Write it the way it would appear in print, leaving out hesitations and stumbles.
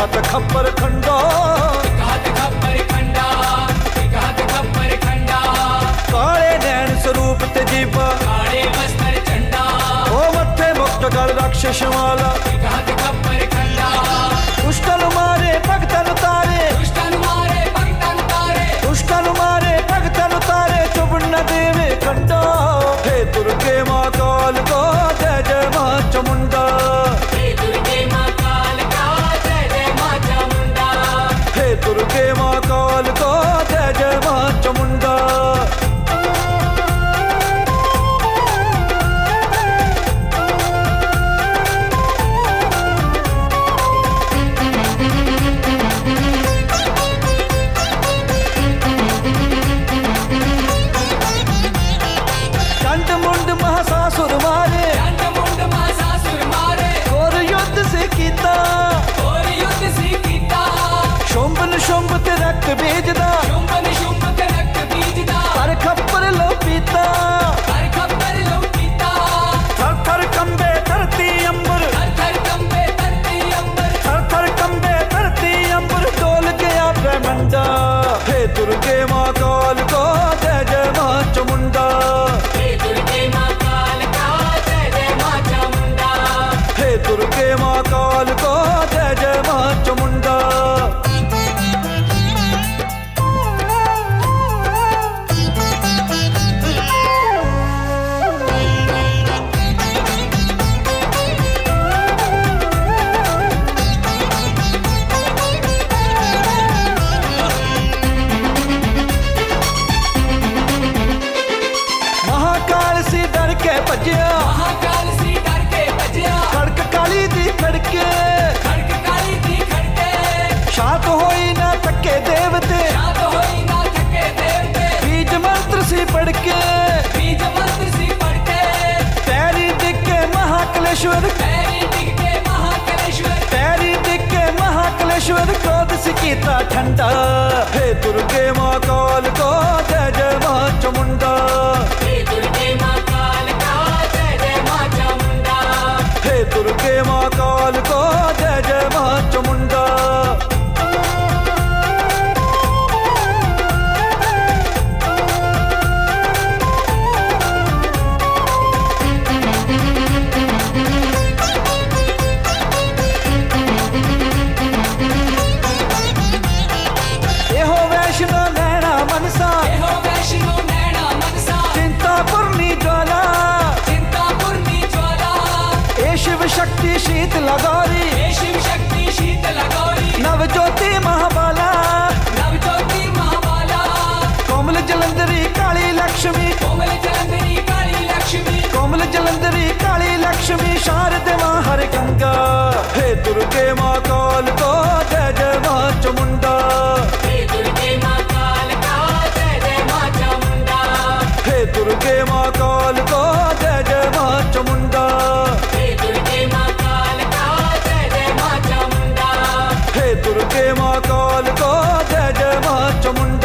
हाथ खप्पर खंडा, एक हाथ खप्पर खंडा, एक हाथ खप्पर खंडा। काले नैन स्वरूप ते जीवा, काले बस्तर झंडा, ओ मत्थे मुक्त गल राक्षस वाला। एक हाथ खप्पर खंडा, दुष्टन मारे भगतन तारे, दुष्टन मारे भगतन तारे, दुष्टन मारे भगतन तारे, चुभ न देवे खंडा। हे दुर्गे माँ काल का जय जय माँ चामुंडा, हे दुर्गे माँ काल का जय जय माँ चामुंडा, हे दुर्गे माँ काल का जय जय माँ चामुंडा। चंड मुंड महासासुर मारे, चंड मुंड महासासुर मारे, और युद्ध से कीता, और युद्ध से कीता। शुंभ निशुंभ ते रक्त बीजदा, शुंभ निशुंभ ते रक्त बीजदा, पर खप्पर लो पीता। हर खप्पर लो पीता। थर थर कंबे धरती अंबर, थर थर कंबे धरती अंबर, थर थर कंबे धरती अंबर, डोल गया ब्रह्मंडा। हे दुर्गे माँ काल को जय जय माँ चामुंडा, हे दुर्गे माँ काल का जय जय माँ चामुंडा, हे दुर्गे माँ काल को जय जय माँ चामुंडा। महाकाल सी डर के भजिया, महाकाल सी डर के बजिया, खड़क काली दी खड़के, खड़क काली दी खड़के। शांत होई ना थके देवते, शांत होई ना थके देवते, बीज मंत्र सी पढ़ के, बीज मंत्र सी पढ़के। पैरी दिखे महाकलेश्वर, पैरी टिक के महाकलेश्वर, पैरी दिखे महाकलेश्वर, क्रोध से कीता ठंडा। हे दुर्गे माँ काल को जय जय माँ चामुंडा, हे दुर्गे माँ काल का जय जय माँ चामुंडा, हे दुर्गे माँ काल को जय जय माँ चामुंडा। एहो वैष्णो नैना मनसा, एहो वैष्णो नैना मनसा, चिंतापुरनी ज्वाला, चिंतापुरनी ज्वाला। ए शिव शक्ति शीत लगौरी, हे शिव शक्ति शीतल गौरी, नव ज्योति महाबाला, नव ज्योति महाबाला। कोमल जलंधरी काली लक्ष्मी, कोमल जलंधरी काली लक्ष्मी, कोमल जलंधरी काली लक्ष्मी, शारदे माँ हर गंगा। हे दुर्गे माँ काल को जय जय माँ चामुंडा, हे दुर्गे माँ काल का जय जय माँ चामुंडा, हे दुर्गे माँ काल को जय जय माँ चामुंडा, हे दुर्गे माँ काल का जय जय माँ चामुंडा, हे दुर्गे माँ काल को जय जय माँ चामुंडा।